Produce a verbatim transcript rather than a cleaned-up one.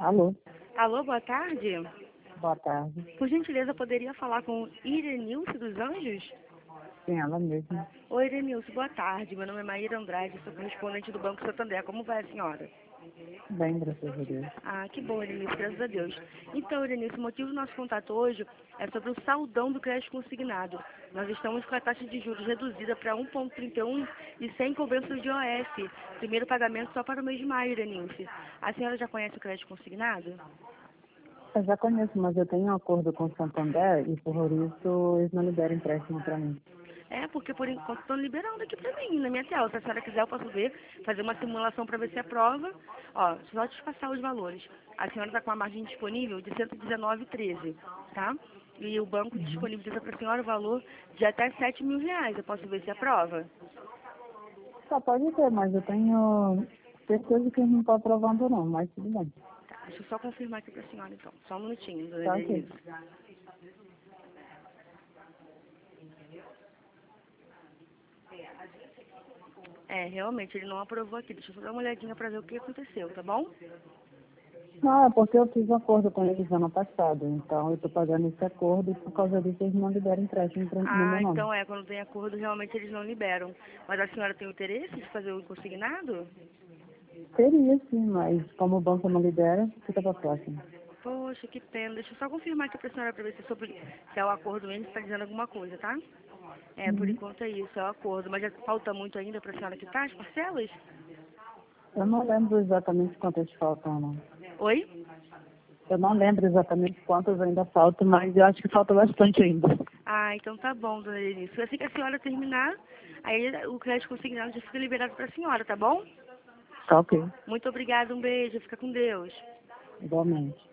Alô, Alô, boa tarde. boa tarde. Por gentileza, poderia falar com Irenilce dos Anjos? Sim, ela mesma. Oi, Irenilce, boa tarde. Meu nome é Maíra Andrade, sou correspondente do Banco Santander. Como vai a senhora? Bem, graças a Deus. Ah, que bom, Irenilce, graças a Deus. Então, Irenilce, o motivo do nosso contato hoje é sobre o saldão do crédito consignado. Nós estamos com a taxa de juros reduzida para um vírgula trinta e um e sem cobrança de O F. Primeiro pagamento só para o mês de maio, Irenilce. A senhora já conhece o crédito consignado? Eu já conheço, mas eu tenho um acordo com o Santander e por isso eles não liberam empréstimo para mim. É, porque por enquanto estão liberando aqui pra mim, na minha tela. Se a senhora quiser, eu posso ver, fazer uma simulação para ver se aprova. Ó, só te passar os valores. A senhora está com a margem disponível de cento e dezenove vírgula treze, tá? E o banco Uhum. disponibiliza para a senhora o valor de até sete mil reais. Eu posso ver se aprova? Só pode ter, mas eu tenho certeza que eles não estão aprovando não, mas tudo bem. Tá, deixa eu só confirmar aqui para a senhora, então. Só um minutinho, dona Tá ok. Denise. É, realmente, ele não aprovou aqui. Deixa eu só dar uma olhadinha para ver o que aconteceu, tá bom? Não, é porque eu fiz um acordo com eles ano passado, então eu estou pagando esse acordo e por causa disso eles não liberam empréstimo pra- no meu Ah, nome. então é, quando tem acordo, realmente eles não liberam. Mas a senhora tem interesse de fazer o consignado? Teria sim, mas como o banco não libera, fica para próxima. Poxa, que pena. Deixa eu só confirmar aqui pra senhora pra ver se, é sobre, se é o acordo mesmo, se tá dizendo alguma coisa, tá? É, por Uhum. enquanto é isso, é o acordo. Mas já falta muito ainda pra senhora quitar as parcelas? Eu não lembro exatamente quantas faltam, não. Oi? Eu não lembro exatamente quantas ainda faltam, mas eu acho que falta bastante ainda. Ah, então tá bom, dona Denise. Assim que a senhora terminar, aí o crédito consignado já fica liberado pra senhora, tá bom? Tá ok, Muito obrigada, um beijo, fica com Deus. igualmente.